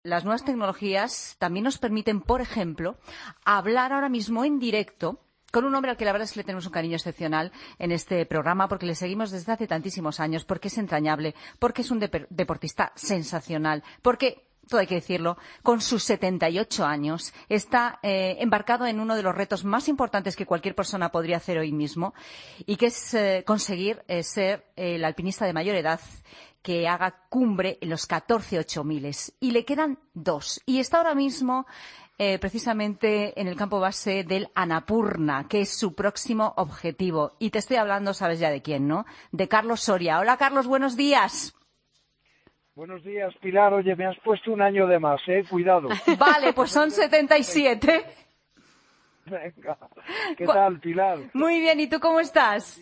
Las nuevas tecnologías también nos permiten, por ejemplo, hablar ahora mismo en directo con un hombre al que la verdad es que le tenemos un cariño excepcional en este programa, porque le seguimos desde hace tantísimos años, porque es entrañable, porque es un deportista sensacional, porque, todo hay que decirlo, con sus 78 años está embarcado en uno de los retos más importantes que cualquier persona podría hacer hoy mismo, y que es conseguir ser el alpinista de mayor edad que haga cumbre en los 14 8000. Y le quedan 2. Y está ahora mismo precisamente en el campo base del Annapurna, que es su próximo objetivo. Y te estoy hablando, sabes ya de quién, ¿no? De Carlos Soria. Hola, Carlos, buenos días. Buenos días, Pilar. Oye, me has puesto un año de más, cuidado. Vale, pues son 77. Venga. ¿Qué tal, Pilar? Muy bien, ¿y tú cómo estás?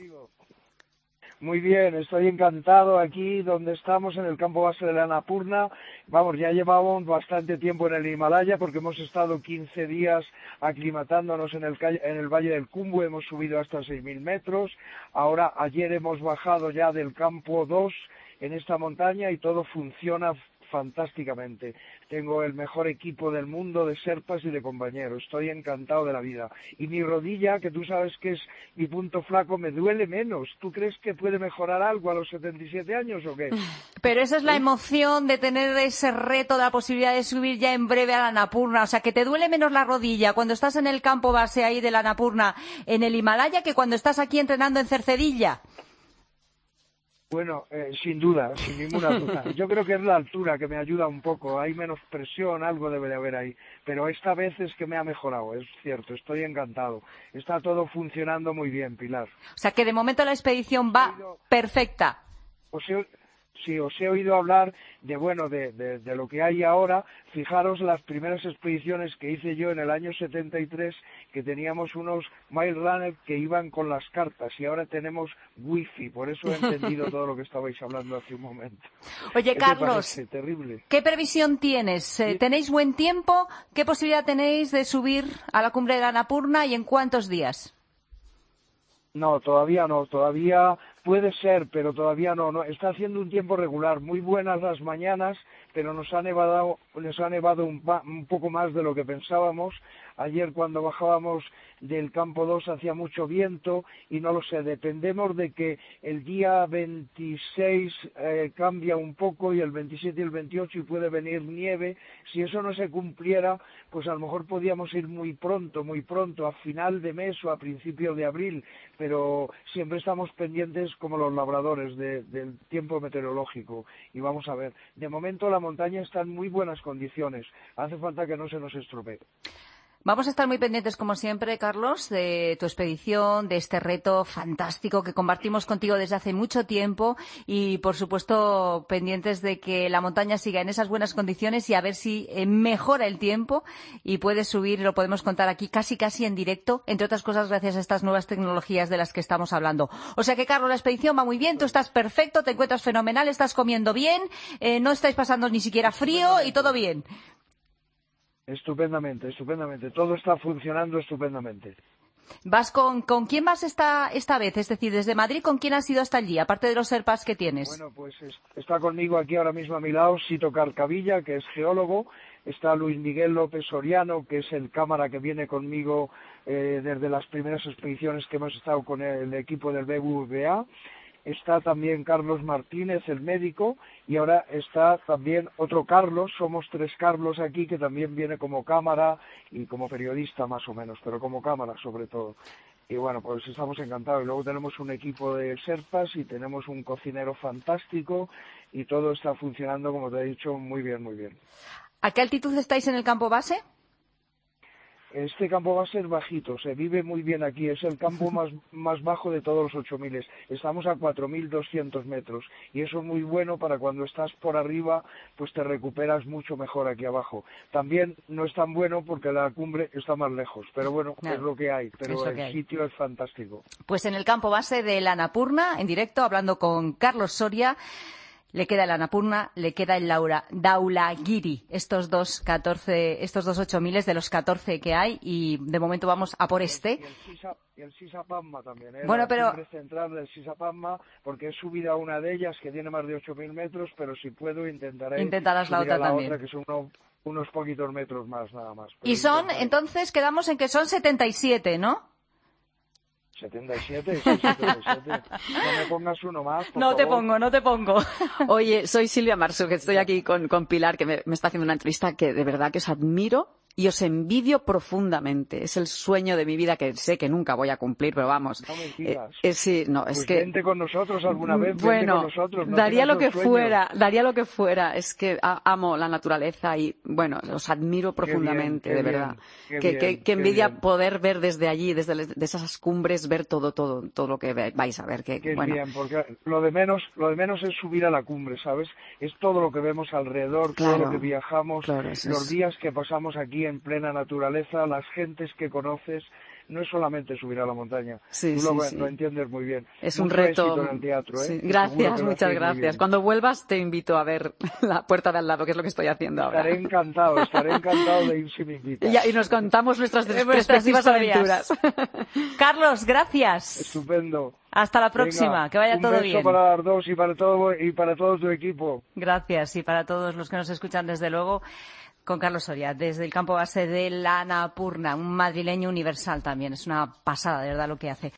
Muy bien, estoy encantado aquí donde estamos, en el campo base de la Annapurna. Vamos, ya llevamos bastante tiempo en el Himalaya porque hemos estado 15 días aclimatándonos en el Valle del Khumbu, hemos subido hasta 6000 metros. Ahora, ayer hemos bajado ya del campo 2 en esta montaña y todo funciona fantásticamente. Tengo el mejor equipo del mundo de sherpas y de compañeros. Estoy encantado de la vida. Y mi rodilla, que tú sabes que es mi punto flaco, me duele menos. ¿Tú crees que puede mejorar algo a los 77 años o qué? Pero esa es la emoción de tener ese reto de la posibilidad de subir ya en breve a la Annapurna. O sea, que te duele menos la rodilla cuando estás en el campo base ahí de la Annapurna en el Himalaya que cuando estás aquí entrenando en Cercedilla. Bueno, sin duda, sin ninguna duda. Yo creo que es la altura que me ayuda un poco. Hay menos presión, algo debe de haber ahí. Pero esta vez es que me ha mejorado, es cierto. Estoy encantado. Está todo funcionando muy bien, Pilar. O sea, que de momento la expedición va perfecta. Os he oído hablar de lo que hay ahora. Fijaros las primeras expediciones que hice yo en el año 73, que teníamos unos mile runners que iban con las cartas y ahora tenemos wifi. Por eso he entendido todo lo que estabais hablando hace un momento. Oye, ¿Qué Carlos, te parece? Terrible. ¿qué previsión tienes? ¿Tenéis buen tiempo? ¿Qué posibilidad tenéis de subir a la cumbre de la Annapurna y en cuántos días? No, todavía no, todavía puede ser, pero todavía no. Está haciendo un tiempo regular, muy buenas las mañanas, pero nos ha nevado un poco más de lo que pensábamos. Ayer cuando bajábamos del campo 2 hacía mucho viento y no lo sé, dependemos de que el día 26 cambia un poco y el 27 y el 28 y puede venir nieve. Si eso no se cumpliera, pues a lo mejor podíamos ir muy pronto, a final de mes o a principios de abril, pero siempre estamos pendientes como los labradores del tiempo meteorológico. Y vamos a ver, de momento la montaña está en muy buenas condiciones, hace falta que no se nos estropee. Vamos a estar muy pendientes, como siempre, Carlos, de tu expedición, de este reto fantástico que compartimos contigo desde hace mucho tiempo y, por supuesto, pendientes de que la montaña siga en esas buenas condiciones y a ver si mejora el tiempo y puedes subir, y lo podemos contar aquí casi en directo, entre otras cosas gracias a estas nuevas tecnologías de las que estamos hablando. O sea que, Carlos, la expedición va muy bien, tú estás perfecto, te encuentras fenomenal, estás comiendo bien, no estáis pasando ni siquiera frío y todo bien. Estupendamente. Todo está funcionando estupendamente. ¿Vas con quién vas esta vez? Es decir, desde Madrid, ¿con quién has ido hasta allí? Aparte de los sherpas que tienes. Bueno, pues está conmigo aquí ahora mismo a mi lado Sito Carcavilla, que es geólogo. Está Luis Miguel López Soriano, que es el cámara que viene conmigo desde las primeras expediciones que hemos estado con el equipo del BBVA. Está también Carlos Martínez, el médico, y ahora está también otro Carlos, somos 3 Carlos aquí, que también viene como cámara y como periodista más o menos, pero como cámara sobre todo. Y bueno, pues estamos encantados. Y luego tenemos un equipo de sherpas y tenemos un cocinero fantástico y todo está funcionando, como te he dicho, muy bien, muy bien. ¿A qué altitud estáis en el campo base? Este campo va a ser bajito, se vive muy bien aquí, es el campo más bajo de todos los 8000. Estamos a 4200 metros y eso es muy bueno para cuando estás por arriba, pues te recuperas mucho mejor aquí abajo. También no es tan bueno porque la cumbre está más lejos, pero bueno, claro, es lo que hay, pero el sitio es fantástico. Pues en el campo base de la Annapurna, en directo, hablando con Carlos Soria. Le queda el Annapurna, le queda el Dhaulagiri, estos dos 8000 de los 14 que hay, y de momento vamos a por este. Y el Sisapamma también, bueno, la cumbre central del Sisapamma, porque he subido a una de ellas que tiene más de 8000 metros, pero si puedo intentarás la otra también. Otra, que son unos poquitos metros más, nada más. Y entonces quedamos en que son 77, ¿no? 77, sí, 77. No me pongas uno más, por favor. No te pongo. Oye, soy Silvia Marsu, que estoy aquí con Pilar, que me está haciendo una entrevista que de verdad que os admiro y os envidio profundamente. Es el sueño de mi vida que sé que nunca voy a cumplir, pero vamos. No me digas. Sí, no, pues es que vente con nosotros alguna vez. Bueno, vente con nosotros, no daría lo que sueños. daría lo que fuera. Es que amo la naturaleza y, bueno, os admiro profundamente, de verdad. Qué envidia poder ver desde allí, desde esas cumbres, ver todo lo que vais a ver. Qué bueno. bien, porque lo de menos es subir a la cumbre, ¿sabes? Es todo lo que vemos alrededor, claro, todo lo que viajamos, claro, los días que pasamos aquí en plena naturaleza, las gentes que conoces. No es solamente subir a la montaña. Sí, Tú sí. lo entiendes muy bien. Es mucho un reto. éxito en el teatro, ¿eh? Sí. Gracias, muchas gracias. Cuando vuelvas te invito a ver la puerta de al lado, que es lo que estoy haciendo ahora. Estaré encantado de ir si me invitas. Y nos contamos nuestras respectivas aventuras. Carlos, gracias. Estupendo. Hasta la próxima. Venga, que vaya todo bien. Un beso para las dos y para todo tu equipo. Gracias, y para todos los que nos escuchan, desde luego, con Carlos Soria, desde el campo base de la Annapurna, un madrileño universal también. Es una pasada, de verdad, lo que hace.